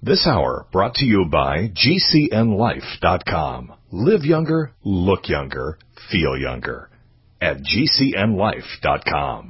This hour brought to you by GCNLife.com. Live younger, look younger, feel younger. At GCNLife.com.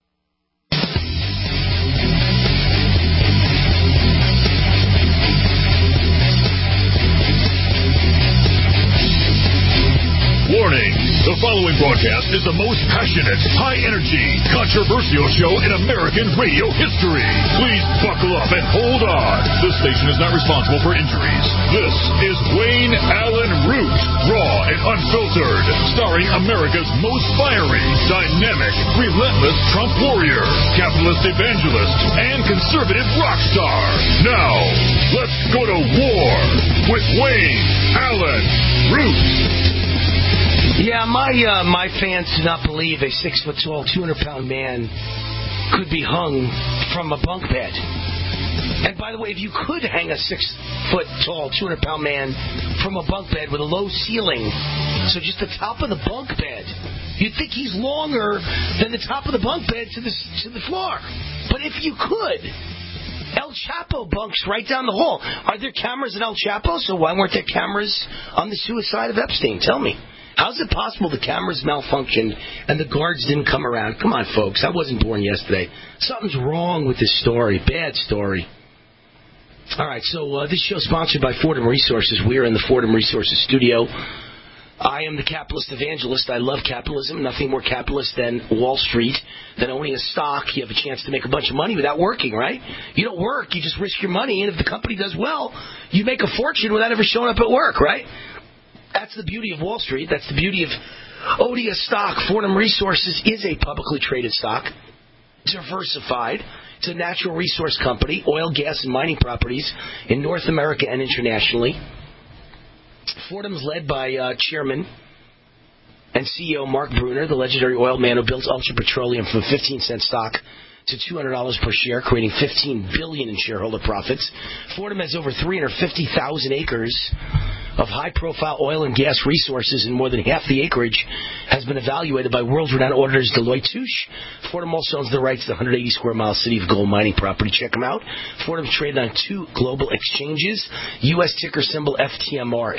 Warning! The following broadcast is the most passionate, high-energy, controversial show in American radio history. Please buckle up and hold on. This station is not responsible for injuries. This is Wayne Allen Root, raw and unfiltered, starring America's most fiery, dynamic, relentless Trump warrior, capitalist evangelist, and conservative rock star. Now, let's go to war with Wayne Allen Root. Yeah, my fans do not believe a 6-foot-tall, 200-pound man could be hung from a bunk bed. And by the way, if you could hang a 6-foot-tall, 200-pound man from a bunk bed with a low ceiling, so just the top of the bunk bed, you'd think he's longer than the top of the bunk bed to the floor. But if you could, El Chapo bunks right down the hall. Are there cameras at El Chapo? So why weren't there cameras on the suicide of Epstein? Tell me. How's it possible the cameras malfunctioned and the guards didn't come around? Come on, folks. I wasn't born yesterday. Something's wrong with this story. Bad story. All right, so this show is sponsored by Fordham Resources. We're in the Fordham Resources studio. I am the capitalist evangelist. I love capitalism. Nothing more capitalist than Wall Street, than owning a stock. You have a chance to make a bunch of money without working, right? You don't work. You just risk your money, and if the company does well, you make a fortune without ever showing up at work, right? That's the beauty of Wall Street. That's the beauty of ODIA stock. Fordham Resources is a publicly traded stock, diversified. It's a natural resource company, oil, gas, and mining properties in North America and internationally. Fordham's led by Chairman and CEO Mark Bruner, the legendary oil man who built Ultra Petroleum from 15-cent stock to $200 per share, creating $15 billion in shareholder profits. Fordham has over 350,000 acres of high-profile oil and gas resources, and more than half the acreage has been evaluated by world-renowned auditors Deloitte Touche. Fordham also owns the rights to the 180-square-mile city of gold mining property. Check them out. Fordham's traded on 2 global exchanges, U.S. ticker symbol FTMR.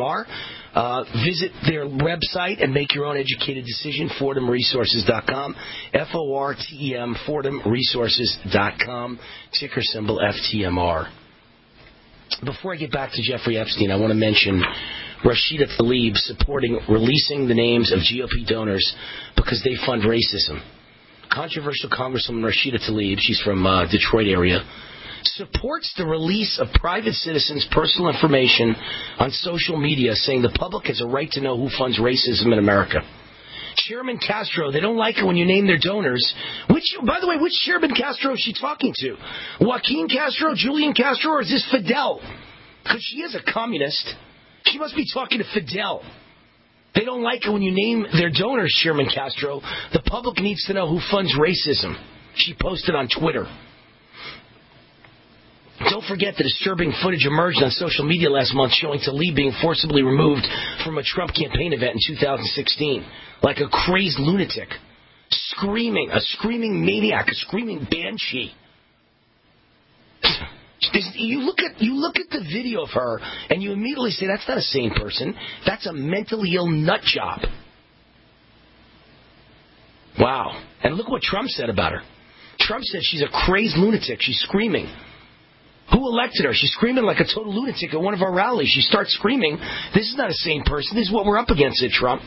Visit their website and make your own educated decision, FordhamResources.com, FORTEM, FordhamResources.com, ticker symbol FTMR. Before I get back to Jeffrey Epstein, I want to mention Rashida Tlaib supporting releasing the names of GOP donors because they fund racism. Controversial Congresswoman Rashida Tlaib, she's from Detroit area, supports the release of private citizens' personal information on social media, saying the public has a right to know who funds racism in America. Chairman Castro, they don't like it when you name their donors. By the way, which Chairman Castro is she talking to? Joaquin Castro, Julian Castro, or is this Fidel? Because she is a communist. She must be talking to Fidel. They don't like it when you name their donors, Chairman Castro. The public needs to know who funds racism. She posted on Twitter. Don't forget the disturbing footage emerged on social media last month showing Tlaib being forcibly removed from a Trump campaign event in 2016. Like a crazed lunatic. Screaming. A screaming maniac. A screaming banshee. You look at the video of her and you immediately say, that's not a sane person. That's a mentally ill nut job. Wow. And look what Trump said about her. Trump said she's a crazed lunatic. She's screaming. Who elected her? She's screaming like a total lunatic at one of our rallies. She starts screaming, this is not a sane person. This is what we're up against at Trump.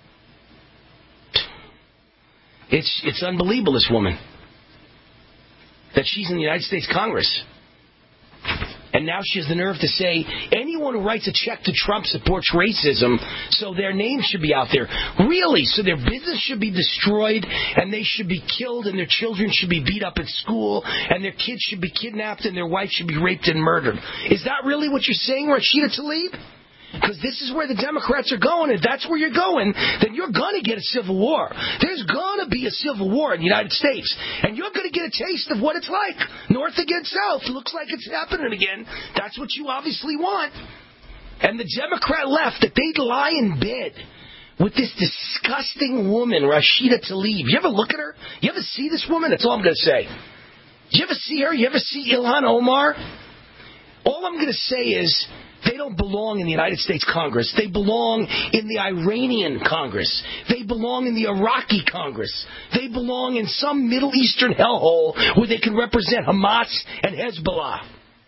It's unbelievable, this woman. That she's in the United States Congress. And now she has the nerve to say anyone who writes a check to Trump supports racism, so their name should be out there. Really? So their business should be destroyed, and they should be killed, and their children should be beat up at school, and their kids should be kidnapped, and their wife should be raped and murdered. Is that really what you're saying, Rashida Tlaib? Because this is where the Democrats are going. If that's where you're going, then you're going to get a civil war. There's going to be a civil war in the United States. And you're going to get a taste of what it's like. North against South. Looks like it's happening again. That's what you obviously want. And the Democrat left, that they'd lie in bed with this disgusting woman, Rashida Tlaib. You ever look at her? You ever see this woman? That's all I'm going to say. You ever see her? You ever see Ilhan Omar? All All I'm going to say is they don't belong in the United States Congress. They belong in the Iranian Congress. They belong in the Iraqi Congress. They belong in some Middle Eastern hellhole where they can represent Hamas and Hezbollah.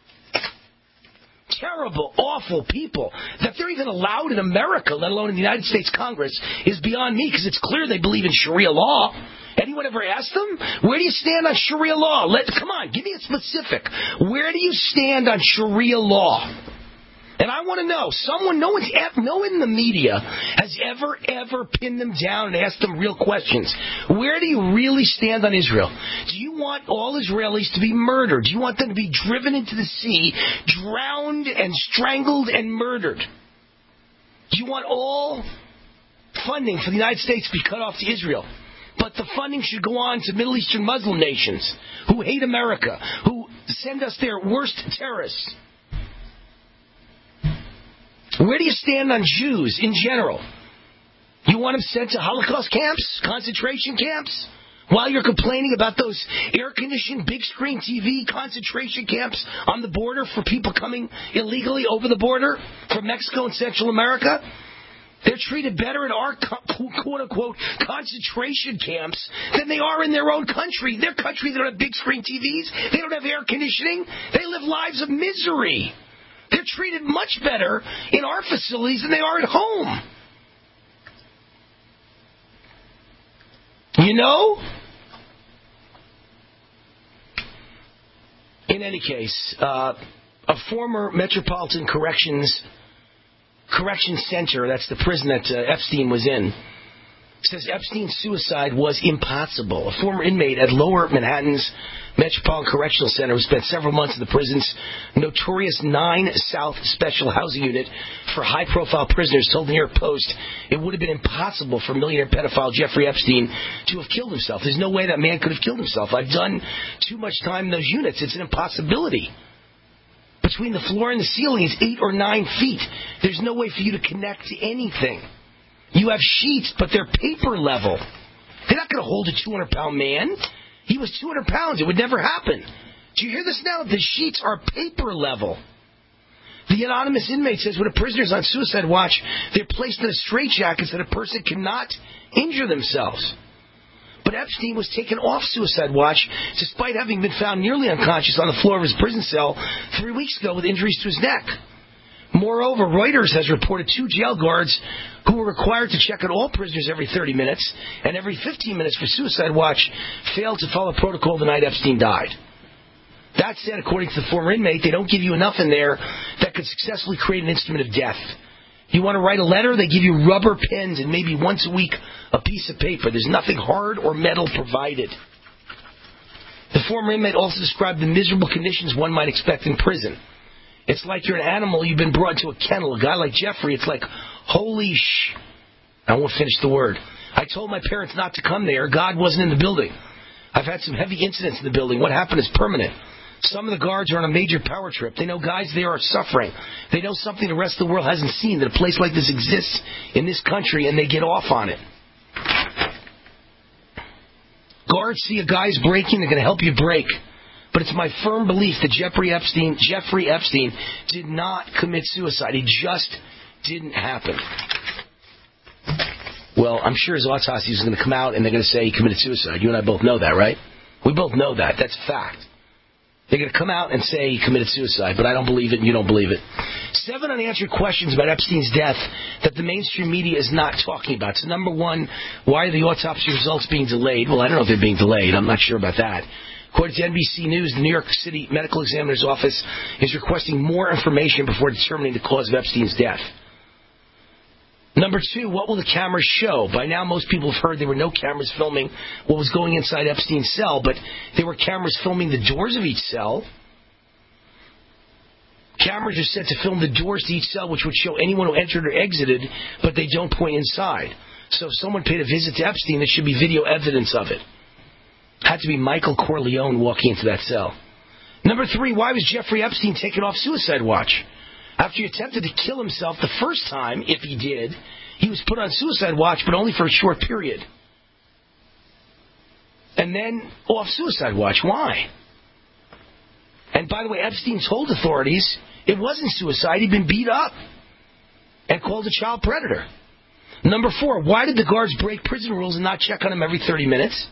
Terrible, awful people. That they're even allowed in America, let alone in the United States Congress, is beyond me, because it's clear they believe in Sharia law. Anyone ever asked them? Where do you stand on Sharia law? Come on, give me a specific. Where do you stand on Sharia law? And I want to know, no one in the media has ever pinned them down and asked them real questions. Where do you really stand on Israel? Do you want all Israelis to be murdered? Do you want them to be driven into the sea, drowned and strangled and murdered? Do you want all funding for the United States to be cut off to Israel? But the funding should go on to Middle Eastern Muslim nations who hate America, who send us their worst terrorists. Where do you stand on Jews in general? You want them sent to Holocaust camps, concentration camps, while you're complaining about those air-conditioned, big-screen TV concentration camps on the border for people coming illegally over the border from Mexico and Central America? They're treated better in our quote-unquote concentration camps than they are in their own country. Their country, they don't have big-screen TVs. They don't have air conditioning. They live lives of misery. They're treated much better in our facilities than they are at home. You know? In any case, a former Metropolitan Correction Center, that's the prison that Epstein was in, says Epstein's suicide was impossible. A former inmate at Lower Manhattan's Metropolitan Correctional Center who spent several months in the prison's notorious 9 South Special Housing Unit for high-profile prisoners told the New York Post it would have been impossible for millionaire pedophile Jeffrey Epstein to have killed himself. There's no way that man could have killed himself. I've done too much time in those units. It's an impossibility. Between the floor and the ceiling is 8 or 9 feet. There's no way for you to connect to anything. You have sheets, but they're paper level. They're not going to hold a 200-pound man. He was 200 pounds. It would never happen. Do you hear this now? The sheets are paper level. The anonymous inmate says when a prisoner is on suicide watch, they're placed in a straitjacket so that a person cannot injure themselves. But Epstein was taken off suicide watch despite having been found nearly unconscious on the floor of his prison cell 3 weeks ago with injuries to his neck. Moreover, Reuters has reported 2 jail guards who were required to check on all prisoners every 30 minutes and every 15 minutes for suicide watch failed to follow protocol the night Epstein died. That said, according to the former inmate, they don't give you enough in there that could successfully create an instrument of death. You want to write a letter, they give you rubber pens and maybe once a week a piece of paper. There's nothing hard or metal provided. The former inmate also described the miserable conditions one might expect in prison. It's like you're an animal, you've been brought into a kennel. A guy like Jeffrey, it's like, holy I won't finish the word. I told my parents not to come there. God wasn't in the building. I've had some heavy incidents in the building. What happened is permanent. Some of the guards are on a major power trip. They know guys there are suffering. They know something the rest of the world hasn't seen, that a place like this exists in this country, and they get off on it. Guards see a guy's breaking, they're going to help you break. But it's my firm belief that Jeffrey Epstein did not commit suicide. It just didn't happen. Well, I'm sure his autopsy is going to come out and they're going to say he committed suicide. You and I both know that, right? We both know that. That's a fact. They're going to come out and say he committed suicide, but I don't believe it and you don't believe it. 7 unanswered questions about Epstein's death that the mainstream media is not talking about. So number 1, why are the autopsy results being delayed? Well, I don't know if they're being delayed. I'm not sure about that. According to NBC News, the New York City Medical Examiner's Office is requesting more information before determining the cause of Epstein's death. Number 2, what will the cameras show? By now, most people have heard there were no cameras filming what was going inside Epstein's cell, but there were cameras filming the doors of each cell. Cameras are set to film the doors to each cell, which would show anyone who entered or exited, but they don't point inside. So if someone paid a visit to Epstein, there should be video evidence of it. Had to be Michael Corleone walking into that cell. Number 3, why was Jeffrey Epstein taken off suicide watch? After he attempted to kill himself the first time, if he did, he was put on suicide watch, but only for a short period. And then off suicide watch. Why? And by the way, Epstein told authorities It wasn't suicide. He'd been beat up and called a child predator. Number 4, why did the guards break prison rules and not check on him every 30 minutes?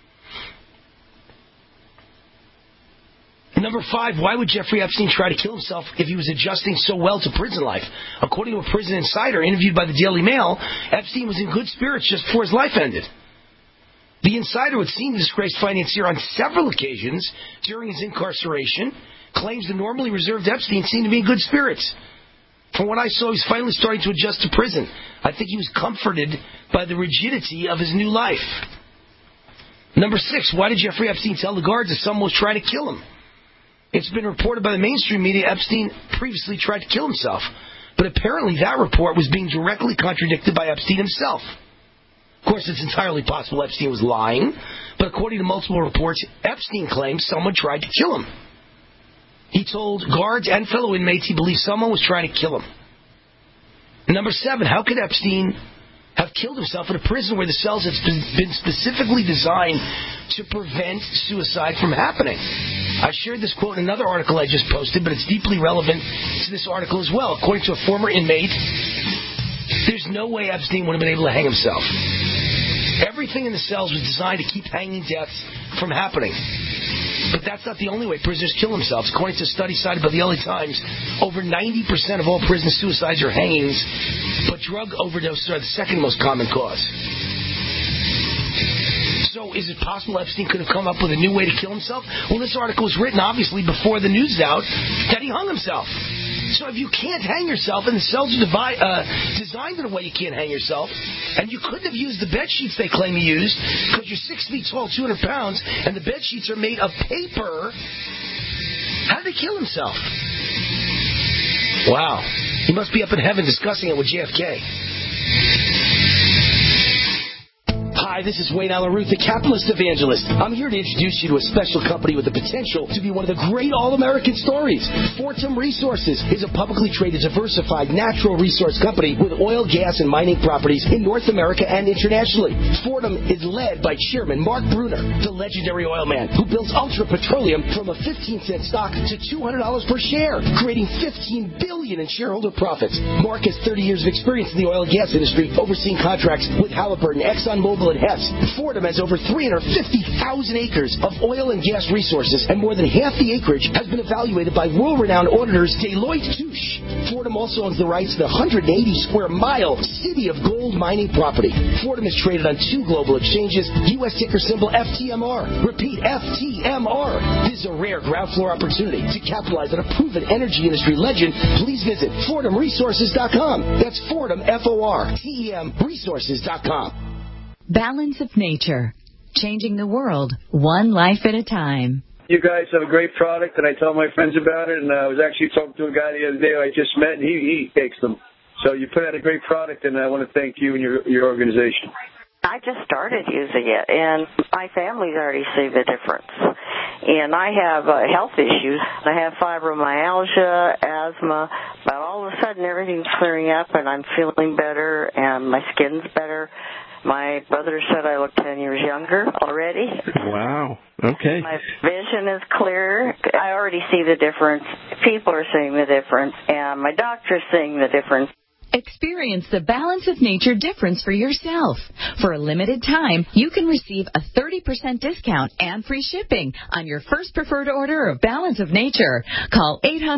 Number 5, why would Jeffrey Epstein try to kill himself if he was adjusting so well to prison life? According to a prison insider interviewed by the Daily Mail, Epstein was in good spirits just before his life ended. The insider, who had seen the disgraced financier on several occasions during his incarceration, claims the normally reserved Epstein seemed to be in good spirits. From what I saw, he was finally starting to adjust to prison. I think he was comforted by the rigidity of his new life. Number 6, why did Jeffrey Epstein tell the guards that someone was trying to kill him? It's been reported by the mainstream media Epstein previously tried to kill himself, but apparently that report was being directly contradicted by Epstein himself. Of course, it's entirely possible Epstein was lying, but according to multiple reports, Epstein claims someone tried to kill him. He told guards and fellow inmates he believed someone was trying to kill him. Number 7, how could Epstein have killed himself in a prison where the cells have been specifically designed to prevent suicide from happening? I shared this quote in another article I just posted, but it's deeply relevant to this article as well. According to a former inmate, there's no way Epstein would have been able to hang himself. Everything in the cells was designed to keep hanging deaths from happening. But that's not the only way prisoners kill themselves. According to a study cited by the LA Times, over 90% of all prison suicides are hangings, but drug overdoses are the second most common cause. So is it possible Epstein could have come up with a new way to kill himself? Well, this article was written, obviously, before the news is out that he hung himself. So if you can't hang yourself, and the cells are designed in a way you can't hang yourself, and you couldn't have used the bed sheets they claim you used, because you're 6 feet tall, 200 pounds, and the bed sheets are made of paper, how did he kill himself? Wow. He must be up in heaven discussing it with JFK. Hi, this is Wayne Allen Root, the Capitalist Evangelist. I'm here to introduce you to a special company with the potential to be one of the great all-American stories. Fortum Resources is a publicly traded, diversified natural resource company with oil, gas, and mining properties in North America and internationally. Fortum is led by Chairman Mark Bruner, the legendary oil man who built Ultra Petroleum from a 15-cent stock to $200 per share, creating $15 billion in shareholder profits. Mark has 30 years of experience in the oil and gas industry, overseeing contracts with Halliburton, ExxonMobil, and Hess. Fortum has over 350,000 acres of oil and gas resources, and more than half the acreage has been evaluated by world-renowned auditors Deloitte Touche. Fortum also owns the rights to the 180-square-mile City of Gold mining property. Fortum is traded on 2 global exchanges, U.S. ticker symbol FTMR. Repeat, FTMR. This is a rare ground floor opportunity to capitalize on a proven energy industry legend. Please visit FortumResources.com. That's Fortum, F-O-R-T-E-M, Resources.com. Balance of Nature, changing the world one life at a time. You guys have a great product, and I tell my friends about it, and I was actually talking to a guy the other day I just met, and he takes them. So you put out a great product, and I want to thank you and your organization. I just started using it, and my family's already seen the difference. And I have health issues. I have fibromyalgia, asthma, but all of a sudden everything's clearing up, and I'm feeling better, and my skin's better. My brother said I look 10 years younger already. Wow. Okay. My vision is clearer. I already see the difference. People are seeing the difference, and my doctor's seeing the difference. Experience the Balance of Nature difference for yourself. For a limited time, you can receive a 30% discount and free shipping on your first preferred order of Balance of Nature. Call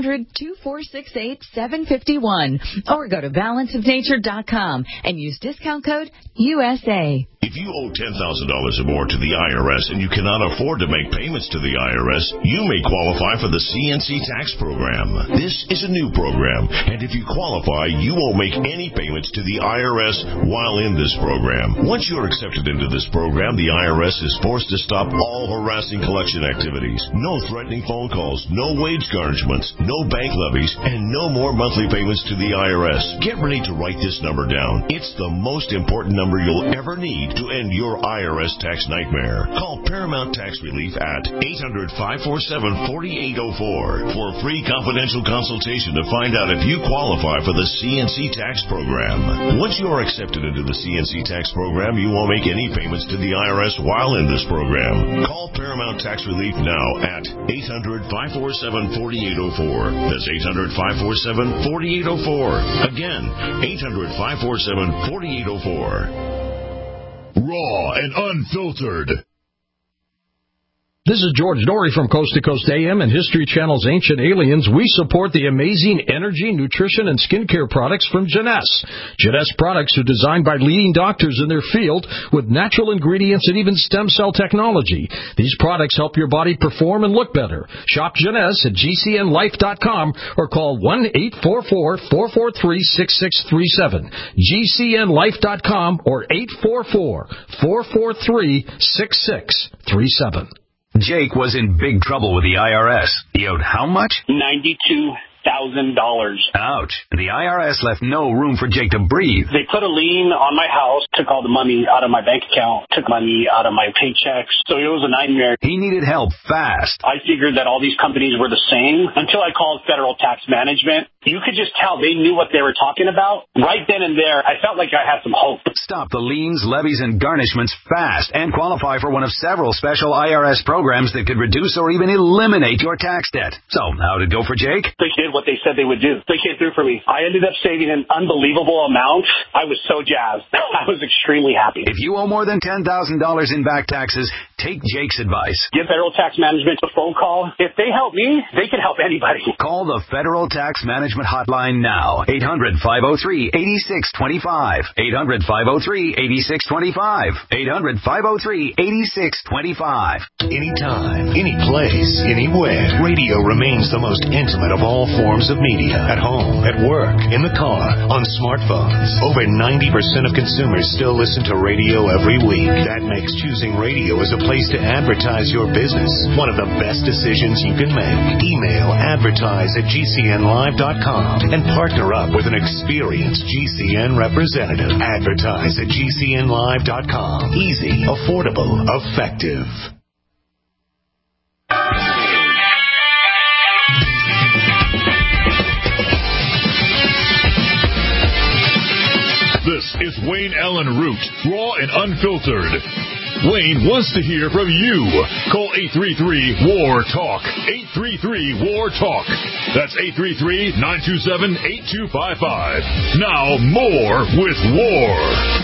800-2468-751 or go to balanceofnature.com and use discount code USA. If you owe $10,000 or more to the IRS and you cannot afford to make payments to the IRS, you may qualify for the CNC tax program. This is a new program, and if you qualify, you won't make any payments to the IRS while in this program. Once you're accepted into this program, the IRS is forced to stop all harassing collection activities. No threatening phone calls, no wage garnishments, no bank levies, and no more monthly payments to the IRS. Get ready to write this number down. It's the most important number you'll ever need to end your IRS tax nightmare. Call Paramount Tax Relief at 800-547-4804 for a free confidential consultation to find out if you qualify for the CNC tax program. Once you are accepted into the CNC tax program, you won't make any payments to the IRS while in this program. Call Paramount Tax Relief now at 800-547-4804. That's 800-547-4804. Again, 800-547-4804. Raw and unfiltered. This is George Dory from Coast to Coast AM and History Channel's Ancient Aliens. We support the amazing energy, nutrition, and skincare products from Jeunesse. Jeunesse products are designed by leading doctors in their field with natural ingredients and even stem cell technology. These products help your body perform and look better. Shop Jeunesse at GCNLife.com or call 1-844-443-6637. GCNLife.com or 844-443-6637. Jake was in big trouble with the IRS. He owed how much? $92,000. Ouch. The IRS left no room for Jake to breathe. They put a lien on my house, took all the money out of my bank account, took money out of my paychecks. So it was a nightmare. He needed help fast. I figured that all these companies were the same until I called Federal Tax Management. You could just tell they knew what they were talking about. Right then and there, I felt like I had some hope. Stop the liens, levies, and garnishments fast and qualify for one of several special IRS programs that could reduce or even eliminate your tax debt. So, how'd it go for Jake? They did what they said they would do. They came through for me. I ended up saving an unbelievable amount. I was so jazzed. I was extremely happy. If you owe more than $10,000 in back taxes, take Jake's advice. Give Federal Tax Management a phone call. If they help me, they can help anybody. Call the Federal Tax Management Hotline now. 800-503-8625. 800-503-8625. 800-503-8625. Anytime, any place, anywhere. Radio remains the most intimate of all forms of media. At home, at work, in the car, on smartphones. Over 90% of consumers still listen to radio every week. That makes choosing radio as a place to advertise your business one of the best decisions you can make. Email advertise@gcnlive.com and partner up with an experienced GCN representative. Advertise at GCNlive.com. Easy, affordable, effective. This is Wayne Allen Root, raw and unfiltered. Wayne wants to hear from you. Call 833-WAR-TALK. 833-WAR-TALK. That's 833-927-8255. Now, more with War.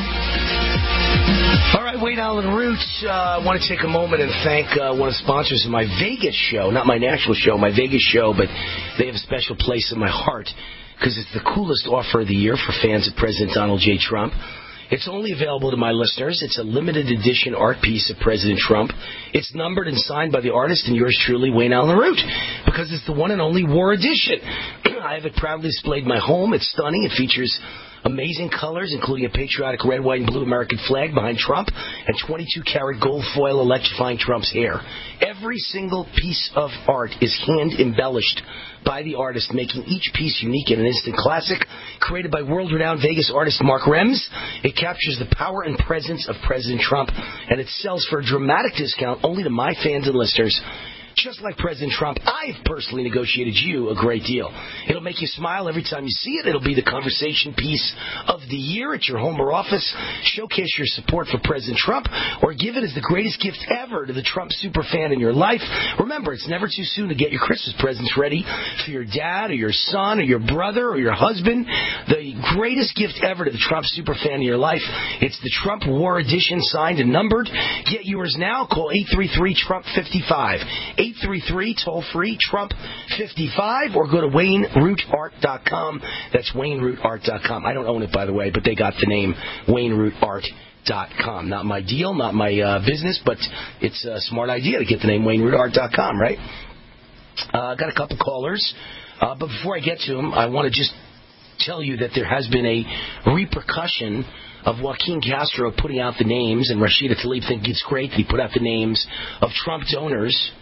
All right, Wayne Allen Roots. I want to take a moment and thank one of the sponsors of my Vegas show, not my national show, my Vegas show, but they have a special place in my heart because it's the coolest offer of the year for fans of President Donald J. Trump. It's only available to my listeners. It's a limited edition art piece of President Trump. It's numbered and signed by the artist and yours truly, Wayne Allen Root, because it's the one and only War Edition. I have it proudly displayed in my home. It's stunning. It features amazing colors, including a patriotic red, white, and blue American flag behind Trump and 22-karat gold foil electrifying Trump's hair. Every single piece of art is hand-embellished by the artist, making each piece unique and an instant classic. Created by world-renowned Vegas artist Mark Rems, it captures the power and presence of President Trump, and it sells for a dramatic discount only to my fans and listeners. Just like President Trump, I've personally negotiated you a great deal. It'll make you smile every time you see it. It'll be the conversation piece of the year at your home or office. Showcase your support for President Trump or give it as the greatest gift ever to the Trump superfan in your life. Remember, it's never too soon to get your Christmas presents ready for your dad or your son or your brother or your husband. The greatest gift ever to the Trump superfan in your life. It's the Trump War Edition, signed and numbered. Get yours now. Call 833-TRUMP-55. 833 toll-free Trump55 or go to WayneRootArt.com. That's WayneRootArt.com. I don't own it, by the way, but they got the name WayneRootArt.com. Not my deal, not my business, but it's a smart idea to get the name WayneRootArt.com, right? Got a couple callers, but before I get to them, I want to just tell you that there has been a repercussion of Joaquin Castro putting out the names, and Rashida Tlaib thinks it's great that he put out the names of Trump donors.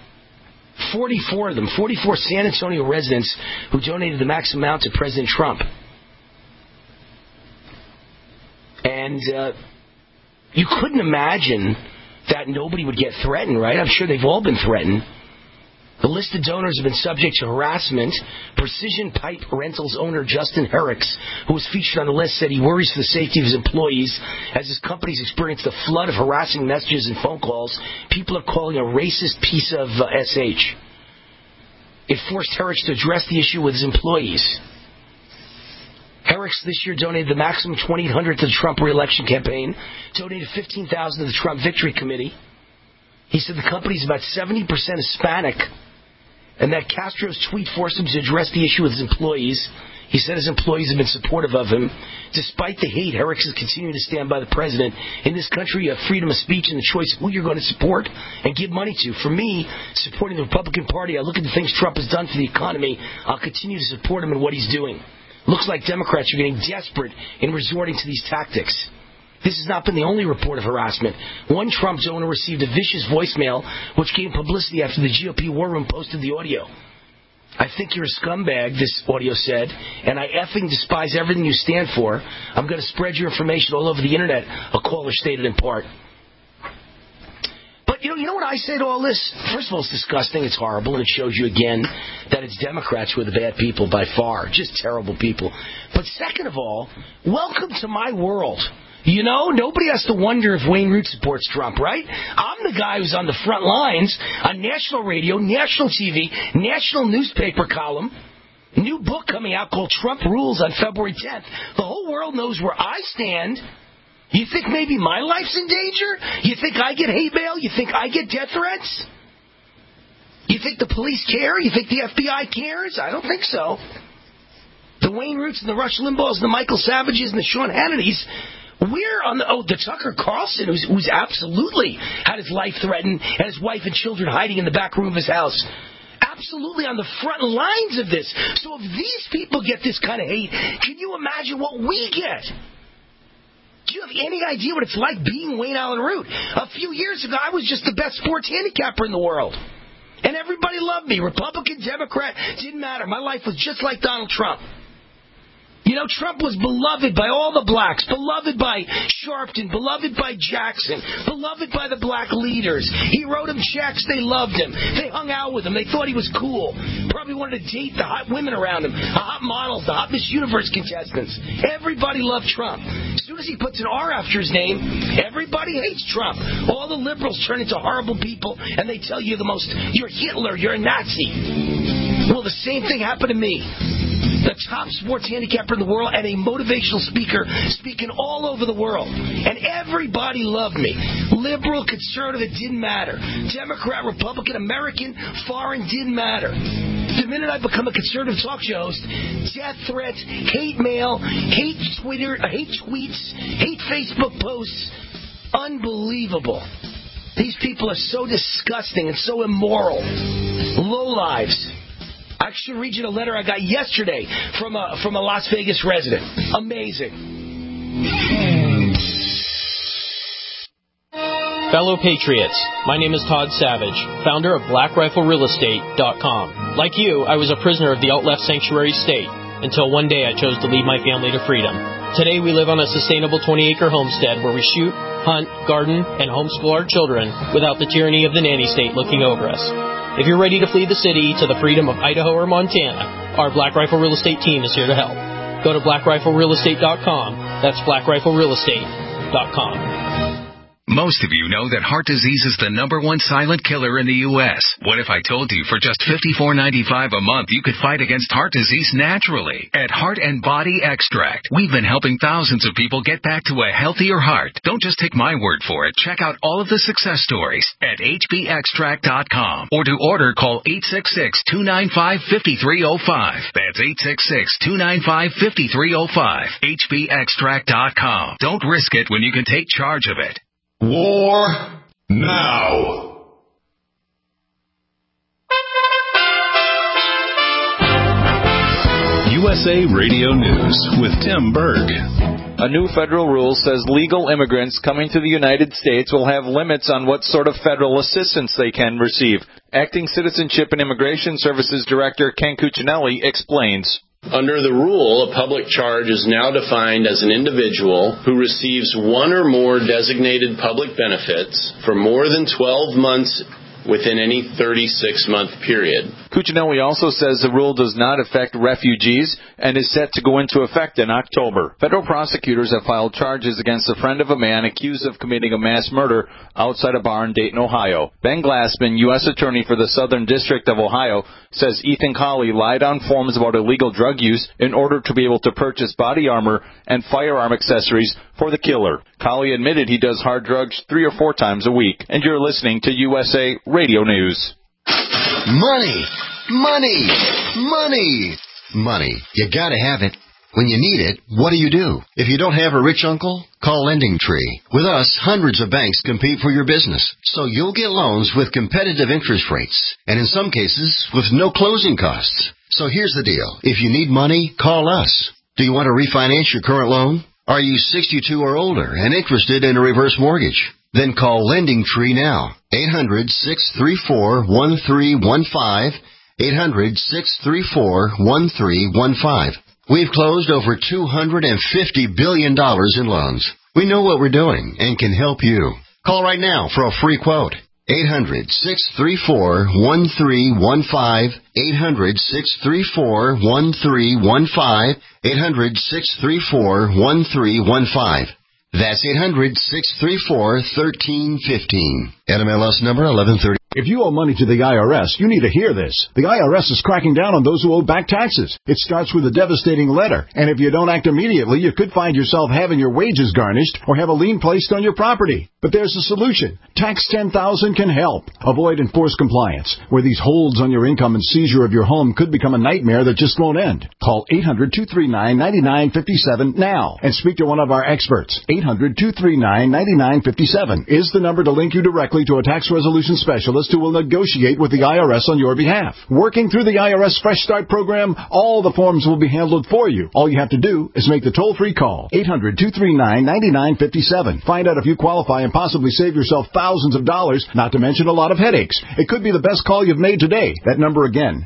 44 of them, 44 San Antonio residents who donated the max amount to President Trump. And You couldn't imagine that nobody would get threatened, right? I'm sure they've all been threatened. The listed donors have been subject to harassment. Precision Pipe Rentals owner Justin Herricks, who was featured on the list, said he worries for the safety of his employees as his company's experienced a flood of harassing messages and phone calls. People are calling a racist piece of SH. It forced Herricks to address the issue with his employees. Herricks this year donated the maximum $2,800 to the Trump re-election campaign, donated $15,000 to the Trump Victory Committee. He said the company's about 70% Hispanic, and that Castro's tweet forced him to address the issue with his employees. He said his employees have been supportive of him. Despite the hate, Herricks is continuing to stand by the president. In this country, you have freedom of speech and the choice of who you're going to support and give money to. For me, supporting the Republican Party, I look at the things Trump has done for the economy. I'll continue to support him in what he's doing. Looks like Democrats are getting desperate in resorting to these tactics. This has not been the only report of harassment. One Trump donor received a vicious voicemail, which gained publicity after the GOP War Room posted the audio. I think you're a scumbag, this audio said, and I effing despise everything you stand for. I'm going to spread your information all over the Internet, a caller stated in part. But, you know what I say to all this? First of all, it's disgusting, it's horrible, and it shows you again that it's Democrats who are the bad people by far. Just terrible people. But second of all, welcome to my world. You know, nobody has to wonder if Wayne Root supports Trump, right? I'm the guy who's on the front lines on national radio, national TV, national newspaper column. New book coming out called Trump Rules on February 10th. The whole world knows where I stand. You think maybe my life's in danger? You think I get hate mail? You think I get death threats? You think the police care? You think the FBI cares? I don't think so. The Wayne Roots and the Rush Limbaughs and the Michael Savages and the Sean Hannitys, we're on the Tucker Carlson, who's absolutely had his life threatened and his wife and children hiding in the back room of his house. Absolutely on the front lines of this. So if these people get this kind of hate, can you imagine what we get? Do you have any idea what it's like being Wayne Allen Root? A few years ago, I was just the best sports handicapper in the world. And everybody loved me. Republican, Democrat, didn't matter. My life was just like Donald Trump. You know, Trump was beloved by all the blacks, beloved by Sharpton, beloved by Jackson, beloved by the black leaders. He wrote them checks. They loved him. They hung out with him. They thought he was cool. Probably wanted to date the hot women around him, the hot models, the hot Miss Universe contestants. Everybody loved Trump. As soon as he puts an R after his name, everybody hates Trump. All the liberals turn into horrible people, and they tell you you're Hitler, you're a Nazi. Well, the same thing happened to me. The top sports handicapper in the world and a motivational speaker speaking all over the world. And everybody loved me. Liberal, conservative, it didn't matter. Democrat, Republican, American, foreign, didn't matter. The minute I become a conservative talk show host, death threats, hate mail, hate Twitter, hate tweets, hate Facebook posts, unbelievable. These people are so disgusting and so immoral. Lowlives. I should read you the letter I got yesterday from a Las Vegas resident. Amazing. Fellow Patriots, my name is Todd Savage, founder of BlackRifleRealEstate.com. Like you, I was a prisoner of the alt-left sanctuary state until one day I chose to lead my family to freedom. Today we live on a sustainable 20-acre homestead where we shoot, hunt, garden, and homeschool our children without the tyranny of the nanny state looking over us. If you're ready to flee the city to the freedom of Idaho or Montana, our Black Rifle Real Estate team is here to help. Go to BlackRifleRealEstate.com. That's BlackRifleRealEstate.com. Most of you know that heart disease is the #1 silent killer in the U.S. What if I told you for just $54.95 a month you could fight against heart disease naturally? At Heart and Body Extract, we've been helping thousands of people get back to a healthier heart. Don't just take my word for it. Check out all of the success stories at hbextract.com. Or to order, call 866-295-5305. That's 866-295-5305. hbextract.com. Don't risk it when you can take charge of it. War now. USA Radio News with Tim Berg. A new federal rule says legal immigrants coming to the United States will have limits on what sort of federal assistance they can receive. Acting Citizenship and Immigration Services Director Ken Cuccinelli explains. Under the rule, a public charge is now defined as an individual who receives one or more designated public benefits for more than 12 months within any 36-month period. Cuccinelli also says the rule does not affect refugees and is set to go into effect in October. Federal prosecutors have filed charges against a friend of a man accused of committing a mass murder outside a bar in Dayton, Ohio. Ben Glassman, U.S. Attorney for the Southern District of Ohio, says Ethan Colley lied on forms about illegal drug use in order to be able to purchase body armor and firearm accessories for the killer. Colley admitted he does hard drugs 3 or 4 times a week. And you're listening to USA Radio News. Money! Money! Money! Money. You gotta have it. When you need it, what do? If you don't have a rich uncle, call Lending Tree. With us, hundreds of banks compete for your business, so you'll get loans with competitive interest rates, and in some cases, with no closing costs. So here's the deal. If you need money, call us. Do you want to refinance your current loan? Are you 62 or older and interested in a reverse mortgage? Then call Lending Tree now. 800-634-1315. 800-634-1315. We've closed over $250 billion in loans. We know what we're doing and can help you. Call right now for a free quote. 800-634-1315. 800-634-1315. 800-634-1315. That's 800-634-1315. NMLS number 1130. If you owe money to the IRS, you need to hear this. The IRS is cracking down on those who owe back taxes. It starts with a devastating letter, and if you don't act immediately, you could find yourself having your wages garnished or have a lien placed on your property. But there's a solution. Tax 10,000 can help. Avoid enforced compliance, where these holds on your income and seizure of your home could become a nightmare that just won't end. Call 800-239-9957 now and speak to one of our experts. 800-239-9957 is the number to link you directly to a tax resolution specialist who will negotiate with the IRS on your behalf. Working through the IRS Fresh Start program, all the forms will be handled for you. All you have to do is make the toll-free call. 800-239-9957. Find out if you qualify and possibly save yourself thousands of dollars, not to mention a lot of headaches. It could be the best call you've made today. That number again,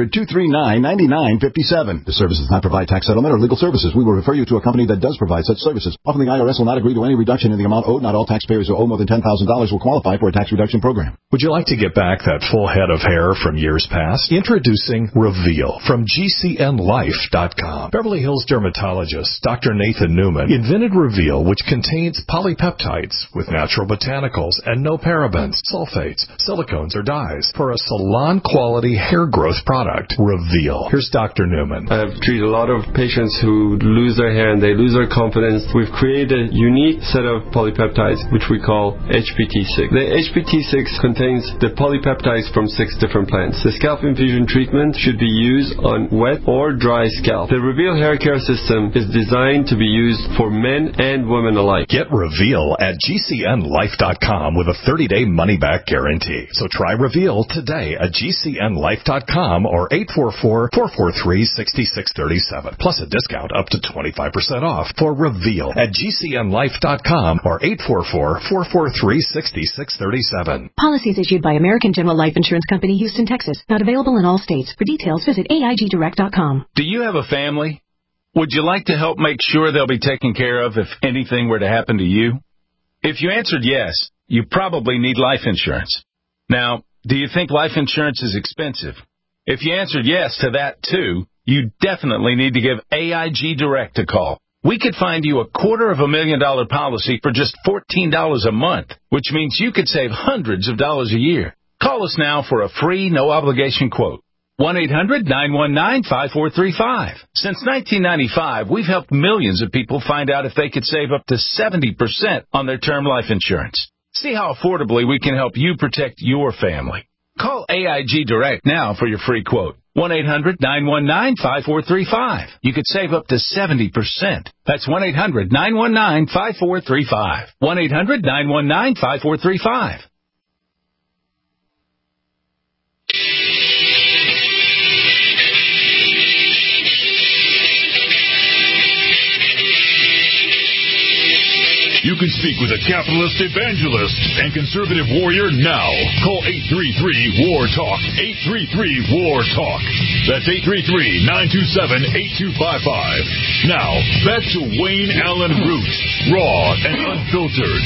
800-239-9957. The service does not provide tax settlement or legal services. We will refer you to a company that does provide such services. Often the IRS will not agree to any reduction in the amount owed. Not all taxpayers who owe more than $10,000 will qualify for a tax reduction program. Would you like to get back that full head of hair from years past? Introducing Reveal from GCNLife.com. Beverly Hills dermatologist Dr. Nathan Newman invented Reveal, which contains polypeptides with natural botanicals and no parabens, sulfates, silicones, or dyes for a salon-quality hair growth product. Reveal. Here's Dr. Newman. I've treated a lot of patients who lose their hair and they lose their confidence. We've created a unique set of polypeptides, which we call HPT6. The HPT6 contains the polypeptides from 6 different plants. The scalp infusion treatment should be used on wet or dry scalp. The Reveal hair care system is designed to be used for men and women alike. Get Reveal at GCNLife.com with a 30-day money-back guarantee. So try Reveal today at GCNLife.com or 844-443-6637. Plus a discount up to 25% off for Reveal at GCNLife.com or 844-443-6637. Policies issued by American General Life Insurance Company, Houston, Texas. Not available in all states. For details, visit AIGdirect.com. Do you have a family? Would you like to help make sure they'll be taken care of if anything were to happen to you? If you answered yes, you probably need life insurance. Now, do you think life insurance is expensive? If you answered yes to that too, you definitely need to give AIG Direct a call. We could find you a $250,000 policy for just $14 a month, which means you could save hundreds of dollars a year. Call us now for a free, no-obligation quote. 1-800-919-5435. Since 1995, we've helped millions of people find out if they could save up to 70% on their term life insurance. See how affordably we can help you protect your family. Call AIG Direct now for your free quote. 1-800-919-5435. You could save up to 70%. That's 1-800-919-5435. 1-800-919-5435. You can speak with a capitalist evangelist and conservative warrior now. Call 833-WAR-TALK, 833-WAR-TALK. That's 833-927-8255. Now, back to Wayne Allen Root, raw and unfiltered.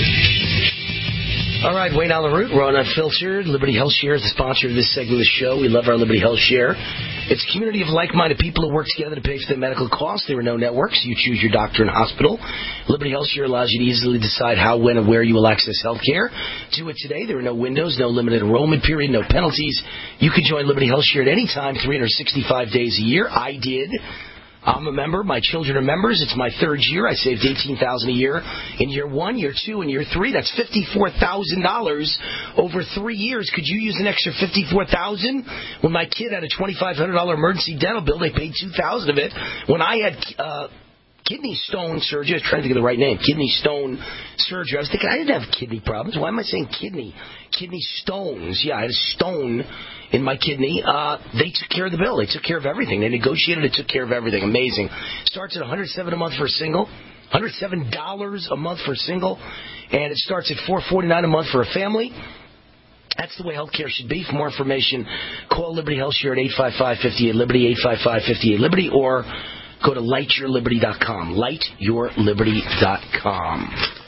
All right, Wayne Allen Root, raw and unfiltered. Liberty Health Share is the sponsor of this segment of the show. We love our Liberty Health Share. It's a community of like-minded people who work together to pay for their medical costs. There are no networks. You choose your doctor and hospital. Liberty Health Share allows you to easily decide how, when, and where you will access health care. Do it today. There are no windows, no limited enrollment period, no penalties. You can join Liberty Health Share at any time, 365 days a year. I did. I'm a member. My children are members. It's my third year. I saved $18,000 a year in year 1, year 2, and year 3. That's $54,000 over 3 years. Could you use an extra $54,000? When my kid had a $2,500 emergency dental bill, they paid $2,000 of it. When I had kidney stone surgery, I was trying to think of the right name. Kidney stone surgery. I was thinking I didn't have kidney problems. Why am I saying kidney? Kidney stones. Yeah, I had a stone in my kidney. They took care of the bill. They took care of everything. They negotiated. It took care of everything. Amazing. Starts at $107 a month for a single. $107 a month for a single. And it starts at $449 a month for a family. That's the way healthcare should be. For more information, call Liberty Health Share at 855-58-LIBERTY, 855-58-LIBERTY, or go to lightyourliberty.com. Lightyourliberty.com.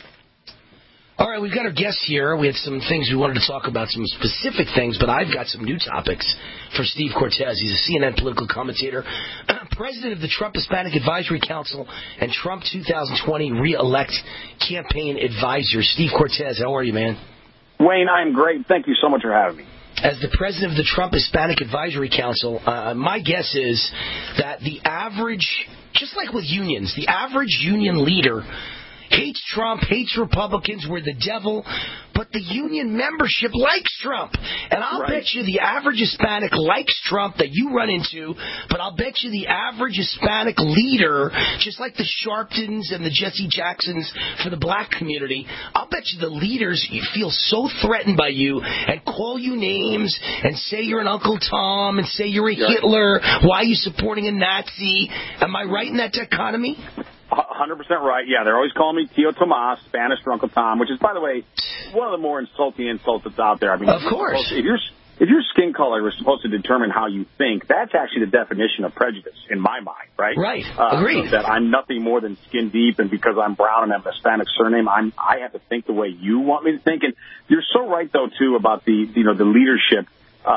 All right, we've got our guests here. We had some things we wanted to talk about, some specific things, but I've got some new topics for Steve Cortez. He's a CNN political commentator, president of the Trump Hispanic Advisory Council, and Trump 2020 re-elect campaign advisor. Steve Cortez, how are you, man? Wayne, I'm great. Thank you so much for having me. As the president of the Trump Hispanic Advisory Council, my guess is that the average, just like with unions, the average union leader hates Trump, hates Republicans, we're the devil, but the union membership likes Trump. And I'll bet you the average Hispanic likes Trump that you run into, but I'll bet you the average Hispanic leader, just like the Sharptons and the Jesse Jacksons for the black community, I'll bet you the leaders feel so threatened by you and call you names and say you're an Uncle Tom and say you're a Hitler. Why are you supporting a Nazi? Am I right in that dichotomy? 100% right. Yeah, they're always calling me Tio Tomas, Spanish for Uncle Tom, which is, by the way, one of the more insulting insults that's out there. I mean, of course. If your skin color is supposed to determine how you think, that's actually the definition of prejudice in my mind, right? Right. Agreed. That I'm nothing more than skin deep, and because I'm brown and have a Hispanic surname, I have to think the way you want me to think. And you're so right, though, too, about the leadership.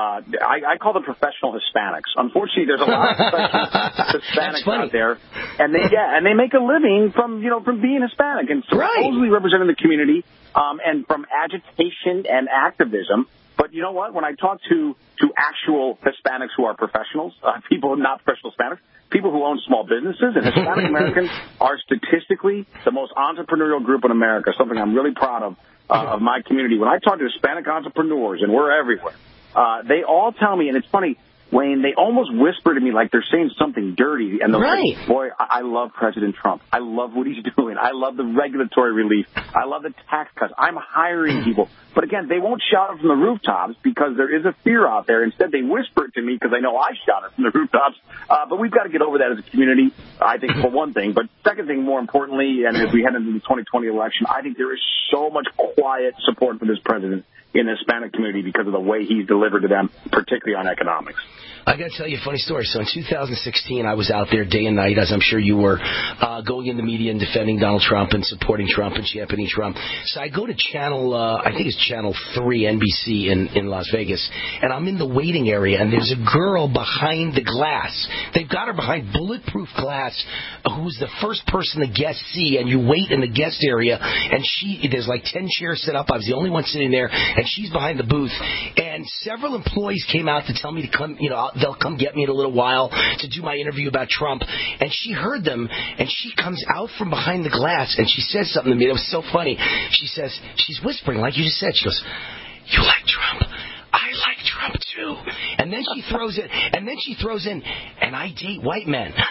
I call them professional Hispanics. Unfortunately, there's a lot of professional Hispanics out there, and they make a living from being Hispanic and supposedly representing the community, and from agitation and activism. But you know what? When I talk to actual Hispanics who are professionals, people not professional Hispanics, people who own small businesses, and Hispanic Americans are statistically the most entrepreneurial group in America. Something I'm really proud of my community. When I talk to Hispanic entrepreneurs, and we're everywhere. They all tell me, and it's funny, Wayne, they almost whisper to me like they're saying something dirty. And they're like, boy, I love President Trump. I love what he's doing. I love the regulatory relief. I love the tax cuts. I'm hiring people. But again, they won't shout it from the rooftops because there is a fear out there. Instead, they whisper it to me because I know I shout it from the rooftops. But we've got to get over that as a community, I think, for one thing. But second thing, more importantly, and as we head into the 2020 election, I think there is so much quiet support for this president in the Hispanic community because of the way he's delivered to them, particularly on economics. I got to tell you a funny story. So in 2016, I was out there day and night, as I'm sure you were, going in the media and defending Donald Trump and supporting Trump and championing Trump. So I go to channel, I think it's channel 3, NBC in Las Vegas, and I'm in the waiting area, and there's a girl behind the glass. They've got her behind bulletproof glass, who's the first person the guests see, and you wait in the guest area, and there's like 10 chairs set up. I was the only one sitting there, and she's behind the booth. And several employees came out to tell me to come, they'll come get me in a little while to do my interview about Trump. And she heard them, and she comes out from behind the glass, and she says something to me that was so funny. She says, she's whispering, like you just said. She goes, "You like Trump? I like Trump too." And then she throws in, and I date white men. I just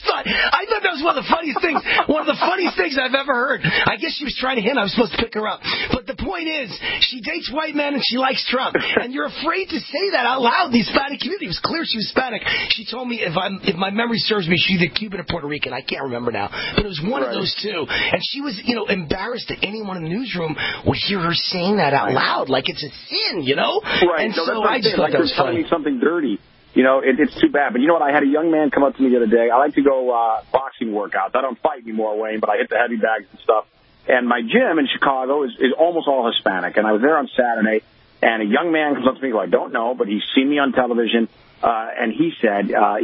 thought that was one of the funniest things. One of the funniest things I've ever heard. I guess she was trying to hint I was supposed to pick her up. But the point is, she dates white men and she likes Trump. And you're afraid to say that out loud in the Hispanic community. It was clear she was Hispanic. She told me, if my memory serves me, she's either Cuban or Puerto Rican. I can't remember now. But it was one of those two. And she was, embarrassed that anyone in the newsroom would hear her saying that out loud, like it's a sin, Right. And no, so I just thought that was funny. Telling me something dirty. It's too bad. But you know what? I had a young man come up to me the other day. I like to go boxing workouts. I don't fight anymore, Wayne, but I hit the heavy bags and stuff. And my gym in Chicago is almost all Hispanic. And I was there on Saturday, and a young man comes up to me who I don't know, but he's seen me on television. And he said, a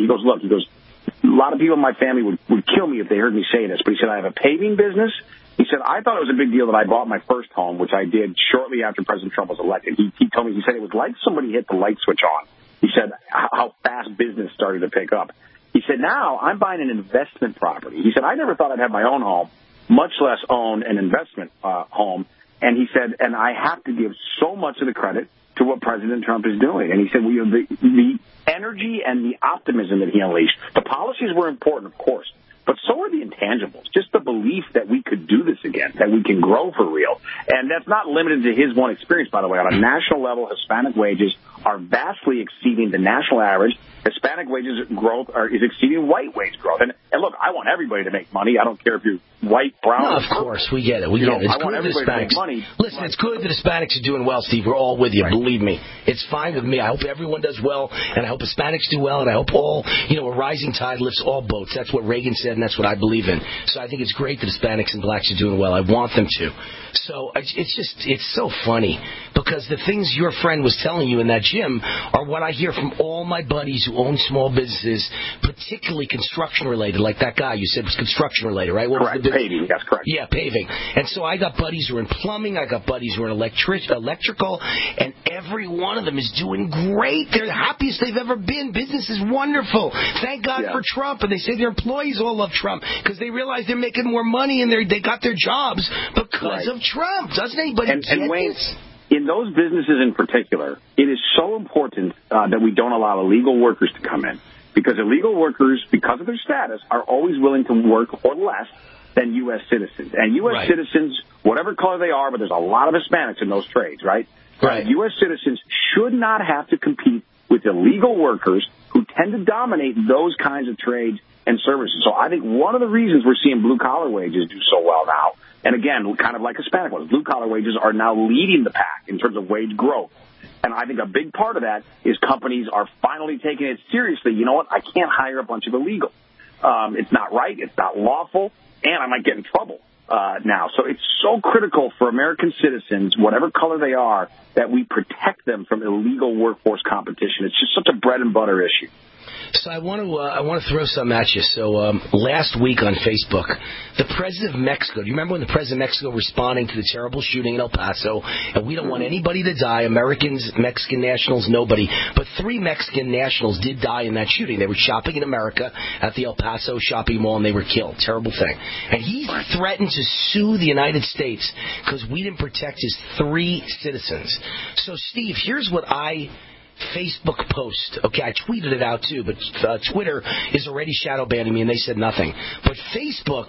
lot of people in my family would kill me if they heard me say this. But he said, I have a paving business. He said, I thought it was a big deal that I bought my first home, which I did shortly after President Trump was elected. He told me, he said it was like somebody hit the light switch on. He said how fast business started to pick up. He said, now I'm buying an investment property. He said, I never thought I'd have my own home, much less own an investment home. And he said, and I have to give so much of the credit to what President Trump is doing. And he said, the energy and the optimism that he unleashed, the policies were important, of course, but so are the intangibles, just the belief that we could do this again, that we can grow for real. And that's not limited to his one experience, by the way. On a national level, Hispanic wages are vastly exceeding the national average. Hispanic wages growth is exceeding white wage growth. And look, I want everybody to make money. I don't care if you're white, brown. No, of course, we get it. It's I want everybody to make money. Listen, it's good that Hispanics are doing well, Steve. We're all with you. Right. Believe me, it's fine with me. I hope everyone does well, and I hope Hispanics do well, and I hope a rising tide lifts all boats. That's what Reagan said, and that's what I believe in. So I think it's great that Hispanics and blacks are doing well. I want them to. So it's so funny because the things your friend was telling you in that gym are what I hear from all my buddies who own small businesses, particularly construction related, like that guy you said was construction related, right? Correct. Paving, that's correct. Yeah, paving. And so I got buddies who are in plumbing, I got buddies who are in electrical, and every one of them is doing great. They're the happiest they've ever been. Business is wonderful. Thank God for Trump. And they say their employees all love Trump because they realize they're making more money and they got their jobs because of Trump. Doesn't anybody get this? In those businesses in particular, it is so important that we don't allow illegal workers to come in. Because illegal workers, because of their status, are always willing to work for less than U.S. citizens. And U.S. citizens, whatever color they are, but there's a lot of Hispanics in those trades, right? Right. U.S. citizens should not have to compete with illegal workers who tend to dominate those kinds of trades and services. So I think one of the reasons we're seeing blue-collar wages do so well now, and again, kind of like Hispanic ones, blue-collar wages are now leading the pack in terms of wage growth. And I think a big part of that is companies are finally taking it seriously. You know what? I can't hire a bunch of illegals. It's not right. It's not lawful. And I might get in trouble now. So it's so critical for American citizens, whatever color they are, that we protect them from illegal workforce competition. It's just such a bread and butter issue. So I want to throw something at you. So last week on Facebook, the president of Mexico. Do you remember when the president of Mexico responding to the terrible shooting in El Paso? And we don't want anybody to die. Americans, Mexican nationals, nobody. But 3 Mexican nationals did die in that shooting. They were shopping in America at the El Paso shopping mall, and they were killed. Terrible thing. And he threatened to sue the United States because we didn't protect his 3 citizens. So Steve, here's what Facebook post. Okay, I tweeted it out too, but Twitter is already shadow banning me, and they said nothing. But Facebook,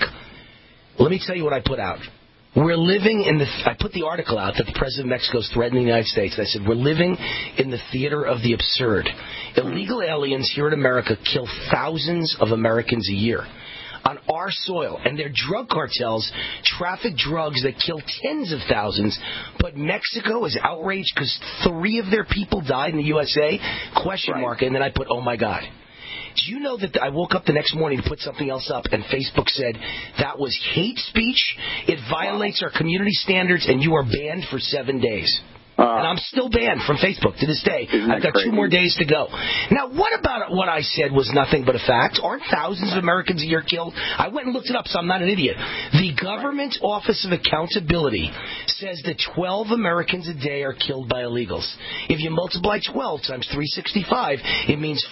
let me tell you what I put out. We're living in I put the article out that the president of Mexico is threatening the United States. I said, we're living in the theater of the absurd. Illegal aliens here in America kill thousands of Americans a year on our soil, and their drug cartels traffic drugs that kill tens of thousands, but Mexico is outraged because 3 of their people died in the USA? Question mark. And then I put, oh my God. Do you know that I woke up the next morning to put something else up, and Facebook said that was hate speech, it violates our community standards, and you are banned for 7 days. And I'm still banned from Facebook to this day. I've got 2 more days to go. Now, what about what I said was nothing but a fact? Aren't thousands of Americans a year killed? I went and looked it up, so I'm not an idiot. The Government Office of Accountability says that 12 Americans a day are killed by illegals. If you multiply 12 times 365, it means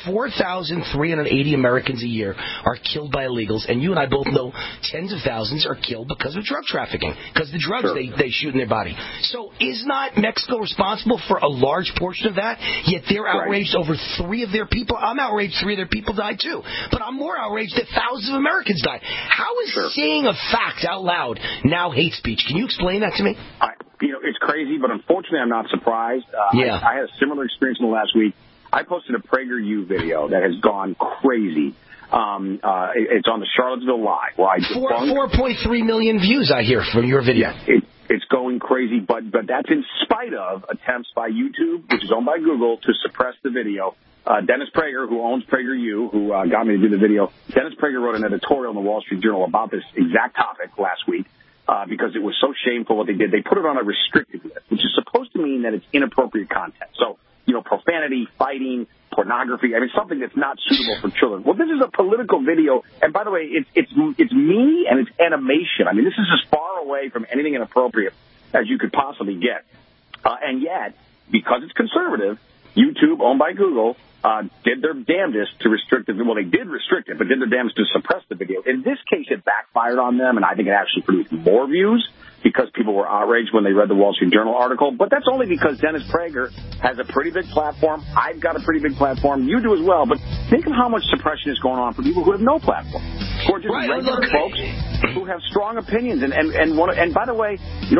4,380 Americans a year are killed by illegals. And you and I both know tens of thousands are killed because of drug trafficking, because the drugs they shoot in their body. So is not Mexico Mexico responsible for a large portion of that, yet they're outraged over 3 of their people. I'm outraged 3 of their people died too. But I'm more outraged that thousands of Americans died. How is saying a fact out loud now hate speech? Can you explain that to me? It's crazy, but unfortunately I'm not surprised. Yeah. I had a similar experience in the last week. I posted a PragerU video that has gone crazy. It's on the Charlottesville Live. Where 4.3 million views, I hear, from your video. Yeah, it's going crazy, but that's in spite of attempts by YouTube, which is owned by Google, to suppress the video. Dennis Prager, who owns PragerU, who got me to do the video, Dennis Prager wrote an editorial in the Wall Street Journal about this exact topic last week because it was so shameful what they did. They put it on a restricted list, which is supposed to mean that it's inappropriate content. So, profanity, fighting, pornography, something that's not suitable for children. Well, this is a political video, and by the way, it's me and it's animation. This is as far away from anything inappropriate as you could possibly get. And yet, because it's conservative, YouTube, owned by Google, did their damnedest to restrict it. Well, they did restrict it, but did their damnedest to suppress the video. In this case, it backfired on them, and I think it actually produced more views because people were outraged when they read the Wall Street Journal article. But that's only because Dennis Prager has a pretty big platform. I've got a pretty big platform. You do as well. But think of how much suppression is going on for people who have no platform, who are just regular folks who have strong opinions. And by the way,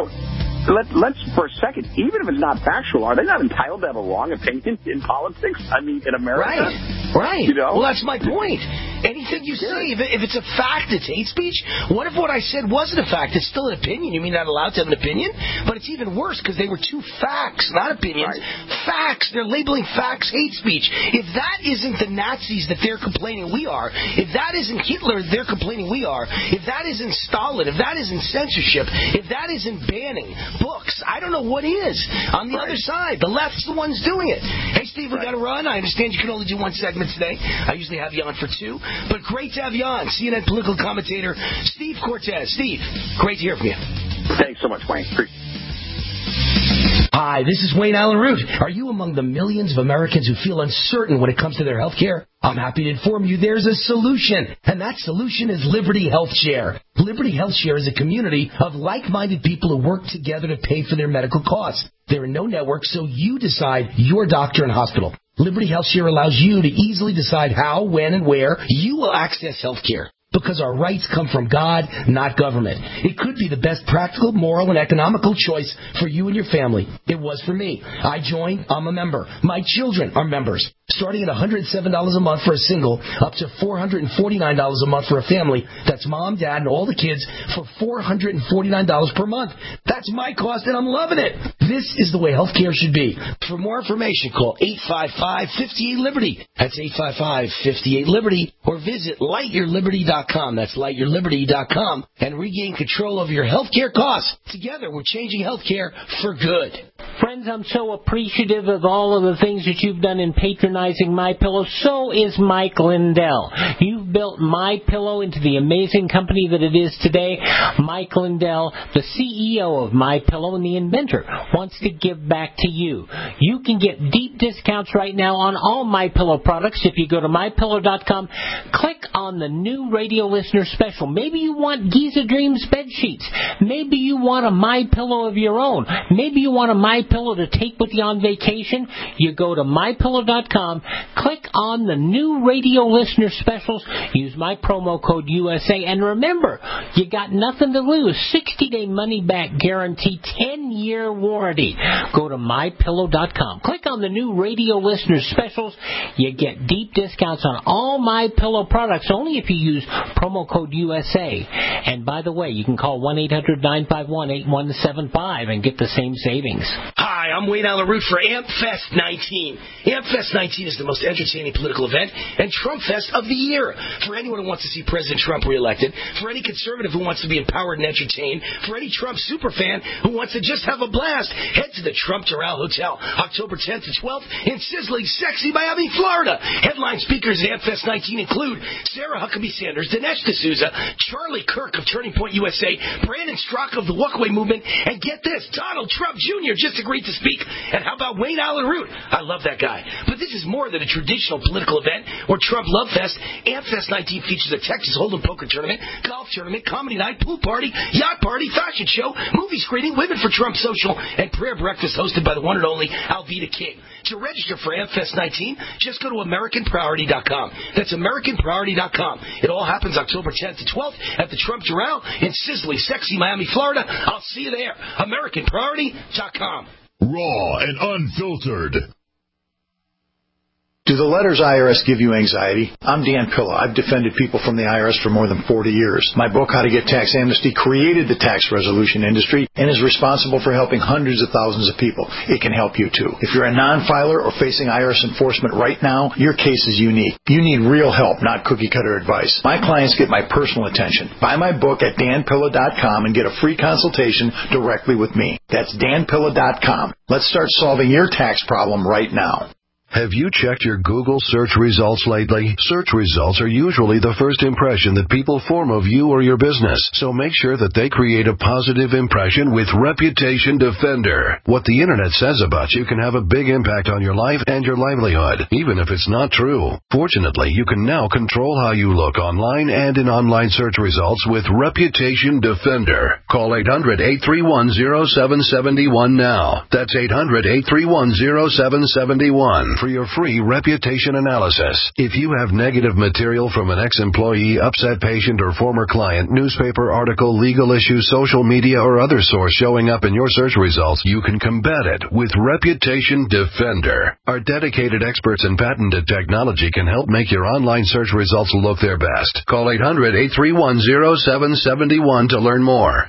let's for a second, even if it's not factual, are they not entitled to have a wrong opinion in politics? In America? Right. Well, that's my point. Anything you say, if it's a fact, it's hate speech. What if what I said wasn't a fact? It's still an opinion. You mean not allowed to have an opinion? But it's even worse because they were 2 facts, not opinions. Right. Facts. They're labeling facts hate speech. If that isn't the Nazis that they're complaining we are, if that isn't Hitler they're complaining we are, if that isn't Stalin, if that isn't censorship, if that isn't banning books, I don't know what is. On the other side, the left's the ones doing it. Hey, Steve, we got to run. I understand you can only do 1 segment today. I usually have you on for 2. But great to have you on. CNN political commentator Steve Cortez. Steve, great to hear from you. Thanks so much, Wayne. Appreciate it. Hi, this is Wayne Allen Root. Are you among the millions of Americans who feel uncertain when it comes to their health care? I'm happy to inform you there's a solution, and that solution is Liberty Health Share. Liberty Health Share is a community of like-minded people who work together to pay for their medical costs. There are no networks, so you decide your doctor and hospital. Liberty Health Share allows you to easily decide how, when, and where you will access health care. Because our rights come from God, not government. It could be the best practical, moral, and economical choice for you and your family. It was for me. I joined. I'm a member. My children are members. Starting at $107 a month for a single, up to $449 a month for a family. That's mom, dad, and all the kids for $449 per month. That's my cost, and I'm loving it. This is the way healthcare should be. For more information, call 855-58-LIBERTY. That's 855-58-LIBERTY. Or visit lightyourliberty.com. That's lightyourliberty.com. And regain control over your healthcare costs. Together, we're changing healthcare for good. Friends, I'm so appreciative of all of the things that you've done in patronizing MyPillow. So is Mike Lindell. You've built MyPillow into the amazing company that it is today. Mike Lindell, the CEO of MyPillow and the inventor, wants to give back to you. You can get deep discounts right now on all MyPillow products if you go to MyPillow.com. Click on the new radio listener special. Maybe you want Giza Dreams bed sheets. Maybe you want a MyPillow of your own. Maybe you want a MyPillow to take with you on vacation. You go to MyPillow.com, click on the new radio listener specials, use my promo code USA, and remember, you got nothing to lose. 60-day money-back guarantee, 10-year warranty. Go to MyPillow.com, click on the new radio listener specials. You get deep discounts on all MyPillow products only if you use promo code USA. And by the way, you can call 1-800-951-8175 and get the same savings. Hi, I'm Wayne Allen Root for AmpFest 19. AmpFest 19 is the most entertaining political event and Trump Fest of the year. For anyone who wants to see President Trump reelected, for any conservative who wants to be empowered and entertained, for any Trump superfan who wants to just have a blast, head to the Trump Doral Hotel, October 10th to 12th in sizzling, sexy Miami, Florida. Headline speakers at AmpFest 19 include Sarah Huckabee Sanders, Dinesh D'Souza, Charlie Kirk of Turning Point USA, Brandon Strzok of the Walkaway Movement, and get this, Donald Trump Jr. just agreed to speak. And how about Wayne Allen Root? I love that guy. But this is more than a traditional political event or Trump Love Fest. AmpFest 19 features a Texas Hold'em poker tournament, golf tournament, comedy night, pool party, yacht party, fashion show, movie screening, Women for Trump social, and prayer breakfast hosted by the one and only Alveda King. To register for AmpFest 19, just go to AmericanPriority.com. That's AmericanPriority.com. It all happens October 10th to 12th at the Trump Doral in sizzling, sexy Miami, Florida. I'll see you there. AmericanPriority.com. Raw and unfiltered. Do the letters IRS give you anxiety? I'm Dan Pilla. I've defended people from the IRS for more than 40 years. My book, How to Get Tax Amnesty, created the tax resolution industry and is responsible for helping hundreds of thousands of people. It can help you too. If you're a non-filer or facing IRS enforcement right now, your case is unique. You need real help, not cookie-cutter advice. My clients get my personal attention. Buy my book at danpilla.com and get a free consultation directly with me. That's danpilla.com. Let's start solving your tax problem right now. Have you checked your Google search results lately? Search results are usually the first impression that people form of you or your business, so make sure that they create a positive impression with Reputation Defender. What the internet says about you can have a big impact on your life and your livelihood, even if it's not true. Fortunately, you can now control how you look online and in online search results with Reputation Defender. Call 800-831-0771 now. That's 800-831-0771. For your free reputation analysis. If you have negative material from an ex-employee, upset patient, or former client, newspaper article, legal issue, social media, or other source showing up in your search results, you can combat it with Reputation Defender. Our dedicated experts in patented technology can help make your online search results look their best. Call 800-831-0771 to learn more.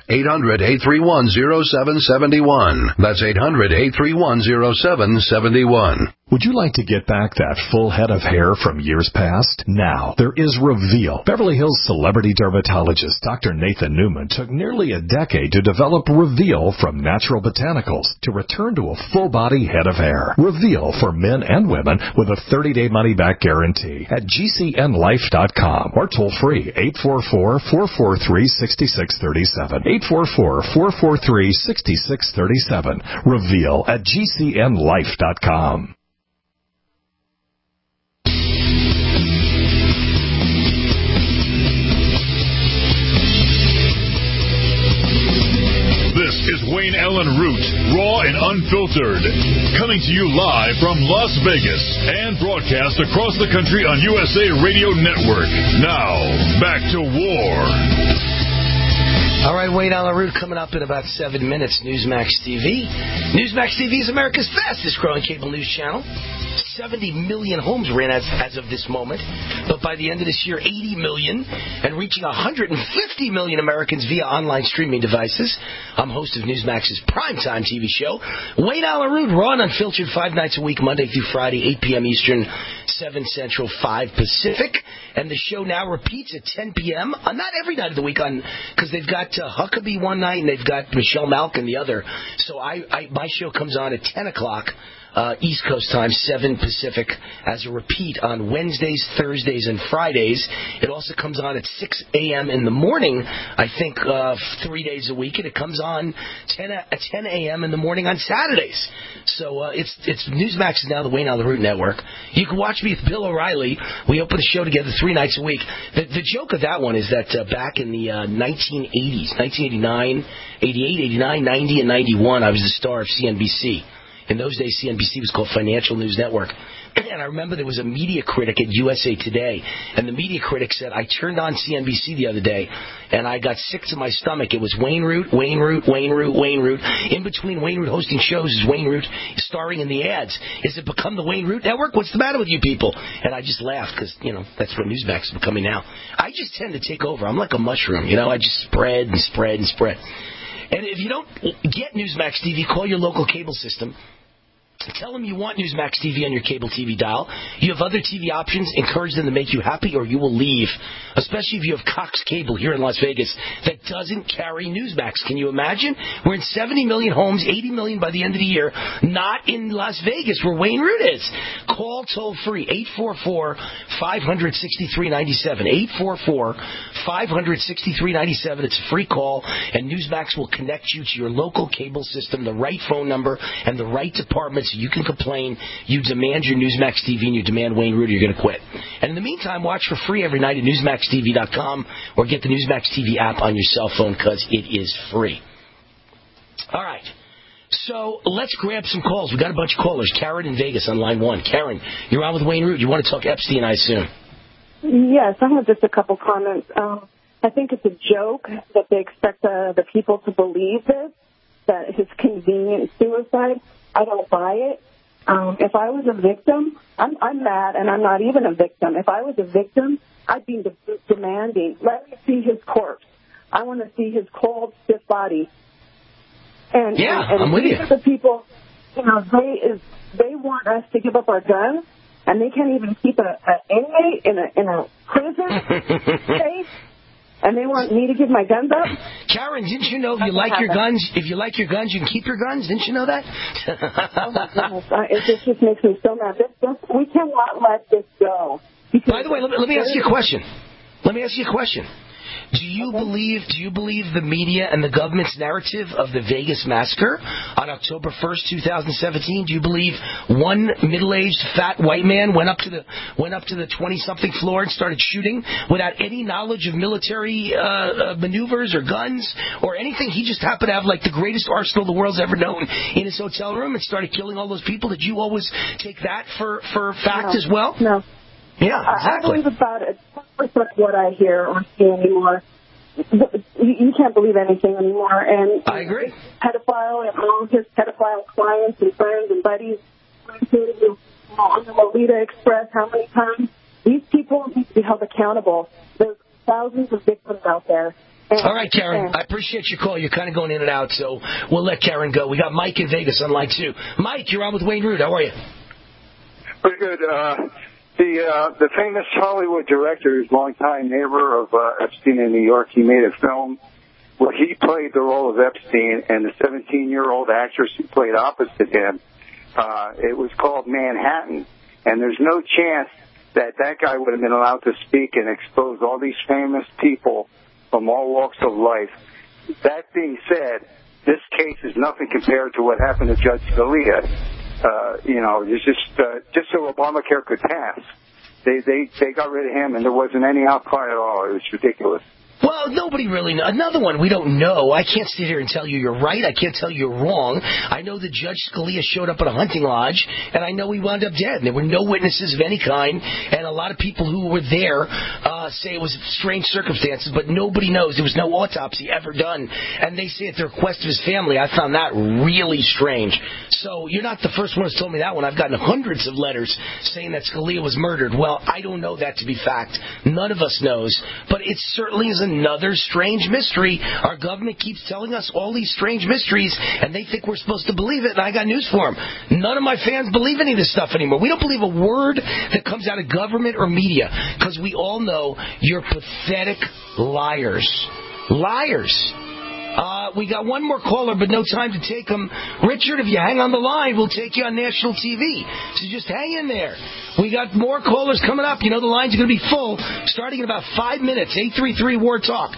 800-831-0771. That's 800-831-0771. Would you like to get back that full head of hair from years past? Now, there is Reveal. Beverly Hills celebrity dermatologist Dr. Nathan Newman took nearly a decade to develop Reveal from natural botanicals to return to a full-body head of hair. Reveal for men and women with a 30-day money-back guarantee at GCNLife.com or toll-free 844-443-6637. 844-443-6637. Reveal at GCNLife.com. This is Wayne Allen Root, raw and unfiltered, coming to you live from Las Vegas and broadcast across the country on USA Radio Network. Now, back to war. All right, Wayne Allen Root coming up in about 7 minutes. Newsmax TV. Newsmax TV is America's fastest growing cable news channel. 70 million homes ran as of this moment, but by the end of this year, 80 million, and reaching 150 million Americans via online streaming devices. I'm host of Newsmax's primetime TV show, Wayne Allen Root, raw and unfiltered 5 nights a week, Monday through Friday, 8 p.m. Eastern, 7 Central, 5 Pacific. And the show now repeats at 10 p.m. Not every night of the week, because they've got Huckabee one night and they've got Michelle Malkin the other. So my show comes on at 10 o'clock. East Coast time, 7 Pacific, as a repeat on Wednesdays, Thursdays, and Fridays. It also comes on at 6 a.m. in the morning, I think, 3 days a week, and it comes on at 10 a.m. in the morning on Saturdays. So it's Newsmax is now the Wayne Allen Root Network. You can watch me with Bill O'Reilly. We open the show together 3 nights a week. The joke of that one is that back in the 1980s, 1989, 88, 89, 90, and 91, I was the star of CNBC. In those days, CNBC was called Financial News Network. And I remember there was a media critic at USA Today, and the media critic said, I turned on CNBC the other day, and I got sick to my stomach. It was Wayne Root, Wayne Root, Wayne Root, Wayne Root. In between Wayne Root hosting shows is Wayne Root starring in the ads. Is it become the Wayne Root Network? What's the matter with you people? And I just laughed because, that's what Newsmax is becoming now. I just tend to take over. I'm like a mushroom, I just spread and spread and spread. And if you don't get Newsmax TV, call your local cable system. Tell them you want Newsmax TV on your cable TV dial. You have other TV options. Encourage them to make you happy or you will leave. Especially if you have Cox Cable here in Las Vegas that doesn't carry Newsmax. Can you imagine? We're in 70 million homes, 80 million by the end of the year. Not in Las Vegas where Wayne Root is. Call toll free 844-500-6397. 844-500-6397. It's a free call and Newsmax will connect you to your local cable system, the right phone number and the right department. You can complain, you demand your Newsmax TV, and you demand Wayne Root, or you're going to quit. And in the meantime, watch for free every night at NewsmaxTV.com or get the Newsmax TV app on your cell phone because it is free. All right. So let's grab some calls. We've got a bunch of callers. Karen in Vegas on line 1. Karen, you're on with Wayne Root. You want to talk Epstein, I assume? Yes, I have just a couple comments. I think it's a joke that they expect the people to believe this, that it's convenient suicide. I don't buy it. If I was a victim, I'm mad, and I'm not even a victim. If I was a victim, I'd be demanding, let me see his corpse. I want to see his cold, stiff body. And I'm with you. The people, they want us to give up our guns, and they can't even keep an inmate in a prison safe. And they want me to give my guns up? Karen, didn't you know if you like your guns, you can keep your guns? Didn't you know that? Oh, my goodness. It just makes me so mad. We cannot let this go. By the way, let me ask you a question. Do you believe the media and the government's narrative of the Vegas massacre on October 1st, 2017? Do you believe one middle-aged fat white man went up to the 20-something floor and started shooting without any knowledge of military maneuvers or guns or anything? He just happened to have like the greatest arsenal the world's ever known in his hotel room and started killing all those people. Did you always take that for fact as well? No. Yeah, exactly. I believe about it. What I hear or see anymore. You can't believe anything anymore. And I agree. Pedophile and all his pedophile clients and friends and buddies on the Lolita Express, how many times? These people need to be held accountable. There's thousands of victims out there. All right, Karen, I appreciate your call. You're kind of going in and out, so we'll let Karen go. We got Mike in Vegas on line 2. Mike, you're on with Wayne Root. How are you? Pretty good. The famous Hollywood director, who's a longtime neighbor of Epstein in New York, he made a film where he played the role of Epstein and the 17-year-old actress who played opposite him. It was called Manhattan, and there's no chance that guy would have been allowed to speak and expose all these famous people from all walks of life. That being said, this case is nothing compared to what happened to Judge Scalia. It's just so Obamacare could pass. They got rid of him, and there wasn't any outcry at all. It was ridiculous. Well, nobody really knows. Another one we don't know. I can't sit here and tell you you're right. I can't tell you you're wrong. I know that Judge Scalia showed up at a hunting lodge, and I know he wound up dead. And there were no witnesses of any kind, and a lot of people who were there say it was strange circumstances, but nobody knows. There was no autopsy ever done. And they say at the request of his family. I found that really strange. So you're not the first one who's told me that one. I've gotten hundreds of letters saying that Scalia was murdered. Well, I don't know that to be fact. None of us knows. But it certainly is another strange mystery. Our government keeps telling us all these strange mysteries, and they think we're supposed to believe it, and I got news for them. None of my fans believe any of this stuff anymore. We don't believe a word that comes out of government or media, because we all know you're pathetic liars. Liars. We got one more caller, but no time to take them. Richard, if you hang on the line, we'll take you on national TV. So just hang in there. We got more callers coming up. You know the lines are going to be full starting in about 5 minutes. 833-WAR-TALK.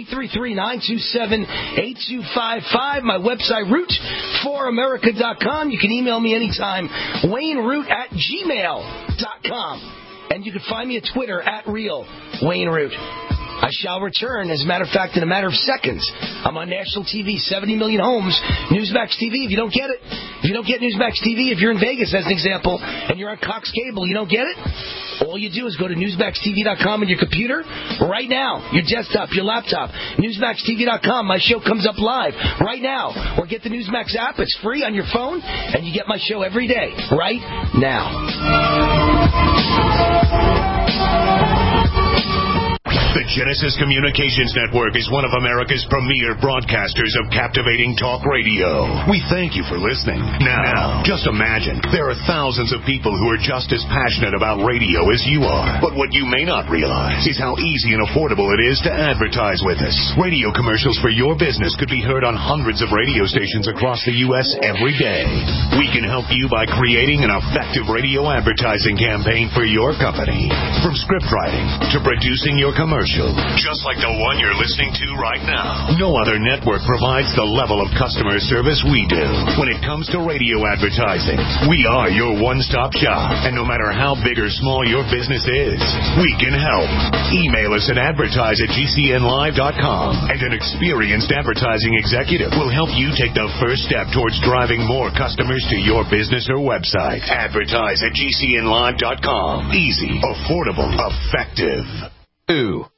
833-927-8255. My website, root4america.com. You can email me anytime. WayneRoot@gmail.com. And you can find me at Twitter @RealWayneRoot. I shall return, as a matter of fact, in a matter of seconds. I'm on national TV, 70 million homes, Newsmax TV. If you don't get it, if you don't get Newsmax TV, if you're in Vegas, as an example, and you're on Cox Cable, you don't get it, all you do is go to NewsmaxTV.com on your computer right now, your desktop, your laptop, NewsmaxTV.com. My show comes up live right now. Or get the Newsmax app. It's free on your phone, and you get my show every day right now. The Genesis Communications Network is one of America's premier broadcasters of captivating talk radio. We thank you for listening. Now, just imagine, there are thousands of people who are just as passionate about radio as you are. But what you may not realize is how easy and affordable it is to advertise with us. Radio commercials for your business could be heard on hundreds of radio stations across the U.S. every day. We can help you by creating an effective radio advertising campaign for your company. From script writing to producing your commercial, just like the one you're listening to right now. No other network provides the level of customer service we do. When it comes to radio advertising, we are your one-stop shop. And no matter how big or small your business is, we can help. Email us at advertise@gcnlive.com, and an experienced advertising executive will help you take the first step towards driving more customers to your business or website. Advertise@gcnlive.com. Easy, affordable, effective. Ooh,